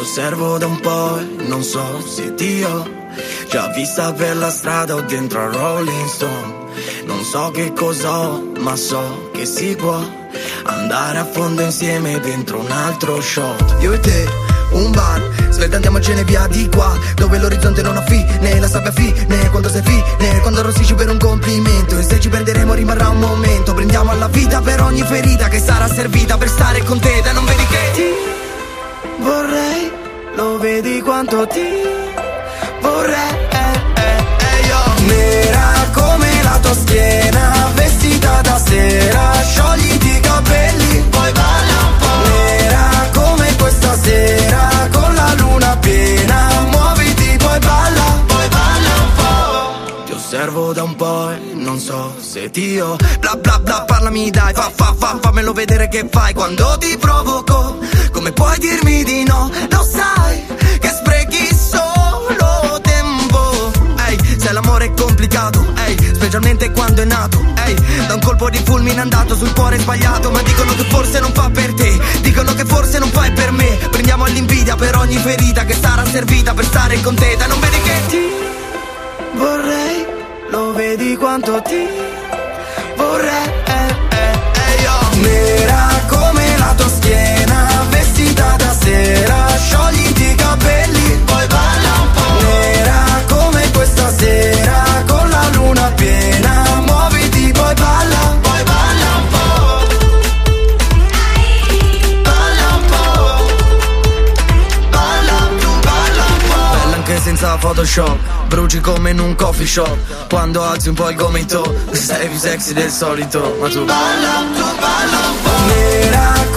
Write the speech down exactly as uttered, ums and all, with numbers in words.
osservo da un po' e non so se ti ho già vista per la strada o dentro a Rolling Stone. Non so che cosa ho, ma so che si può andare a fondo insieme dentro un altro shot. Io e te, un bar, svelta andiamocene via di qua, dove l'orizzonte non ha fine, la sabbia fine, quando sei fine, quando arrossisci per un complimento. E se ci perderemo rimarrà un momento, prendiamo alla vita per ogni ferita che sarà servita per stare con te. Da non vedi che ti vorrei, lo vedi quanto ti vorrei, eh, eh, eh, io. Nera come la tua schiena, vestita da sera, sciogliti i capelli, poi balla un po'. Nera come questa sera, con la luna piena, muoviti, poi balla, poi balla un po'. Ti osservo da un po' e non so se ti ho. Bla bla bla, parlami dai, fa fa fa, fammelo vedere che fai quando ti provoco. Come puoi dirmi di no? Lo sai che sprechi solo tempo. Ehi, se l'amore è complicato, ehi, specialmente quando è nato, ehi, da un colpo di fulmine andato sul cuore sbagliato. Ma dicono che forse non fa per te, dicono che forse non fai per me. Prendiamo all'invidia per ogni ferita che sarà servita per stare con te. Da non vedi che ti vorrei, lo vedi quanto ti vorrei, eh, eh, eh, io. Nera come la tua schiena, vestita da sera, sciogliti i capelli, poi balla un po'. Nera come questa sera, con la luna piena, muoviti, poi balla, poi balla un po'. Balla un po', balla, tu balla un po'. Bella anche senza Photoshop, bruci come in un coffee shop, quando alzi un po' il gomito sei più sexy del solito, ma tu balla, tu balla un po'. Nera